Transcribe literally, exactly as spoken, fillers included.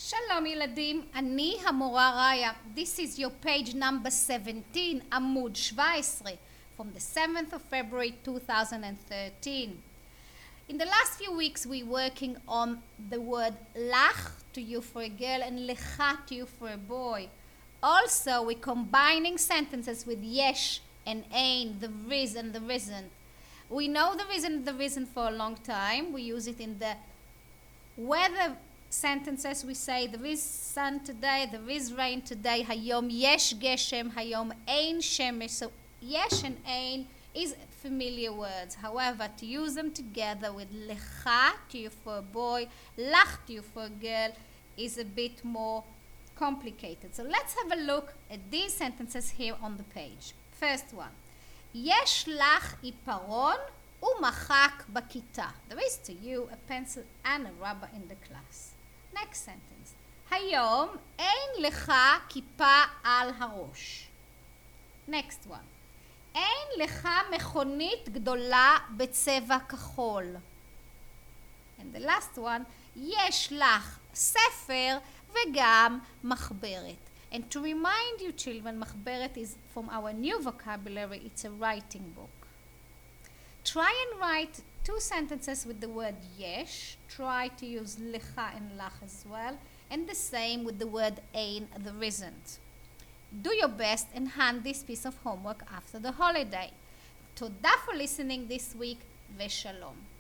שלום ילדים, אני המורה ראיה. This is your page number seventeen, עמוד שבע עשרה, from the seventh of February two thousand thirteen. In the last few weeks we're working on the word לך to you for a girl and לך to you for a boy. Also we're combining sentences with יש and אין, the is and the isn't. We know the is and the isn't for a long time. We use it in the weather sentences. We say there is sun today, there is rain today, היום יש גשם, היום אין שמש. So יש and אין is familiar words. However, to use them together with לך to you for a boy, לך to you for a girl is a bit more complicated. So let's have a look at these sentences here on the page. First one, יש לך עיפרון ומחק בכיתה. There is to you a pencil and a rubber in the class. Next sentence, היום אין לך כיפה על הראש. Next one, אין לך מכונית גדולה בצבע כחול. And the last one, יש לך ספר וגם מחברת. And to remind you children, מחברת is from our new vocabulary, it's a writing book. Try and write two sentences with the word יש. Try to use לך and לך as well. And the same with the word אין, there isn't. Do your best and hand this piece of homework after the holiday. תודה for listening this week ושלום.